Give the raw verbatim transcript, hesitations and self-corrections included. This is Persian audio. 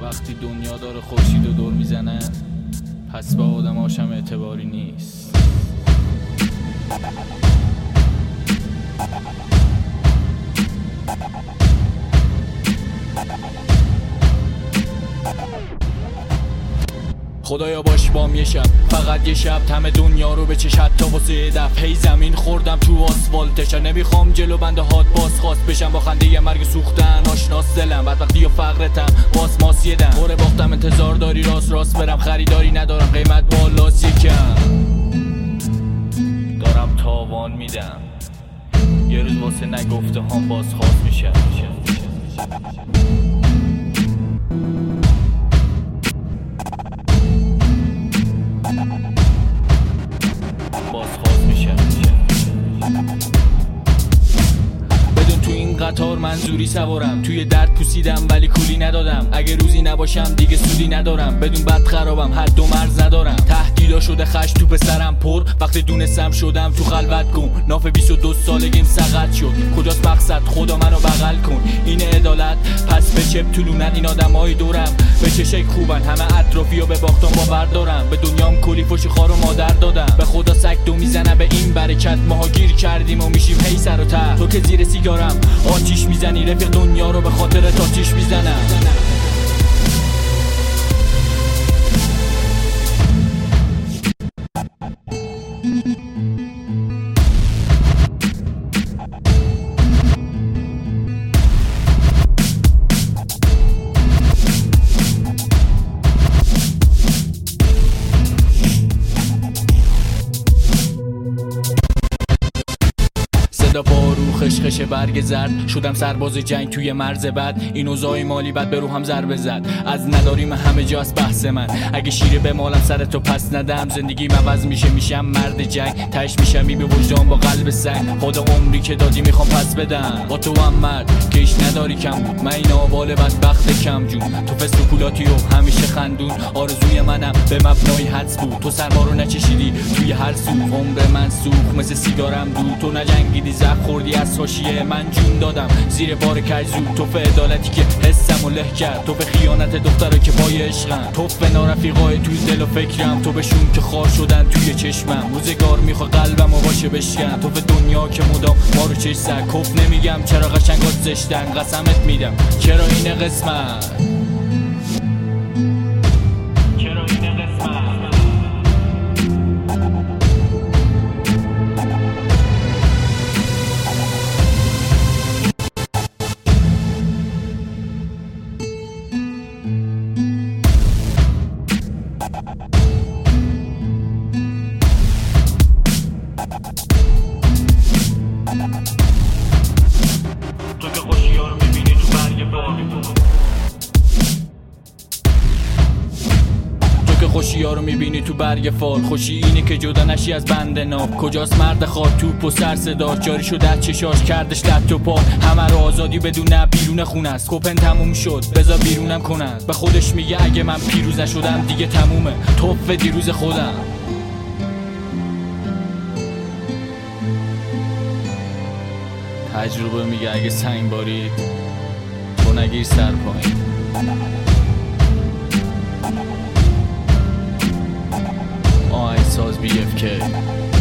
وقتی دنیا داره خورشید و دور میزنه پس با آدماشم اعتباری نیست. خدایا باش بام یه شب، فقط یه شب همه دنیا رو به چش، حتی واسه یه دفعه هی زمین خوردم تو آسفالتش. نمیخوام جلو بنده هات باز خواست بشم، با خنده یه مرگ سوختن آشناس دلم. بعد وقتی یا فقرتم باز ماس یدم، بره باختم انتظار داری راست راست برم، خریداری ندارم قیمت بالاست یکم دارم تاوان میدم. یه روز واسه نگفته هم باز خواست میشم. بازخواست میشه. بدون تو این قطار منظوری سوارم، توی درد پوسیدم ولی کولی ندادم. اگه روزی نباشم دیگه سودی ندارم، بدون بد خرابم حد و مرز ندارم. تهدیدا شده خش تو پسرم پر، وقتی دونستم شدم تو خلوت کن. ناف بیست و دو سالگیم سقط شد، کجاست مقصد خدا منو بغل کن. این عدالت پس به چپ طولونت، این آدمای دورم به چه شکل خوبن، همه اطرافی و به باختم باور دارم. به دنیام کلی فوش خار و مادر دادم، به خدا سگ دو میزنه به این برکت. ماها گیر کردیم و میشیم هی سر و ته. تو که زیر سیگارم آتیش میزنی، رفیق دنیا رو به خاطر تاتیش میزنم. صدا پارو خشخش برگ زرد، شدم سرباز جنگ توی مرز بد. این اوضاع مالی بد به روحم ضربه زد، از نداریم همه جاست بحث من. اگه شیره به مالم سرتو پس ندم، زندگیم عوض میشه میشم مرد جنگ. تش میشم بی به وجدان با قلب سنگ، خدا عمری که دادی میخوام پس بدم. با تو هم مرد که ایش نداری کم بود، من این آبال بدبخت کم جون. تو فستوکولاتی و همیشه خندون، آرزوی منم به مبنای حدس بود. تو سرما رو نچشیدی توی هر سو، عمر من سوخت مثل سیگارم دود. تو نجنگیدی زخ خوردی از حاشیه، من جون دادم زیر بار کجزو. تو به عدالتی که حسم و له کرد، تو به خیانت دخترها که پای عشقم، تو به نارفیقای توی دل و فکرم، تو بهشون که خار شدن توی چشمم. روزگار میخوا قلبم و باشه بشکن، تو به دنیا که مدام ما رو چش زد. کف نمیگم چرا قشنگات زشتن، قسمت میدم چرا این قسمت. تو که خوشی‌ها رو می‌بینی تو برگ فال، تو که خوشی‌ها رو می‌بینی تو برگ فال. خوشی اینه که جدا نشی از بند ناب. کجاست مرد خواد توپ و سر صدا، جاری شده از چشاش کردش لط و پا. همه رو آزادی بدون بیرون خونه است، کپن تموم شد بذار بیرونم کنن. به خودش میگه اگه من پیروز نشدم دیگه تمومه، توف دیروز خودم. تجربه میگه اگه سنگ باری تو نگیر سر پایین. آهنگ ساز بی اف کی.